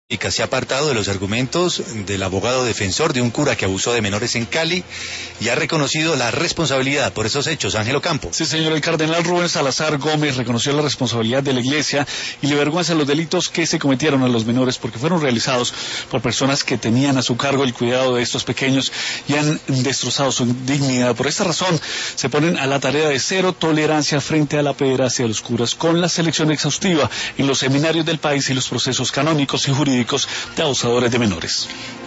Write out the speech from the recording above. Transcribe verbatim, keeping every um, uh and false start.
Se ha apartado de los argumentos del abogado defensor de un cura que abusó de menores en Cali y ha reconocido la responsabilidad por esos hechos. Ángel Ocampo. Sí, señor, el cardenal Rubén Salazar Gómez reconoció la responsabilidad de la Iglesia y le vergüenza los delitos que se cometieron a los menores porque fueron realizados por personas que tenían a su cargo el cuidado de estos pequeños y han destrozado su dignidad. Por esta razón se ponen a la tarea de cero tolerancia frente a la pederastia de los curas con la selección exhaustiva en los seminarios del país y los procesos canónicos y jurídicos de abusadores de menores.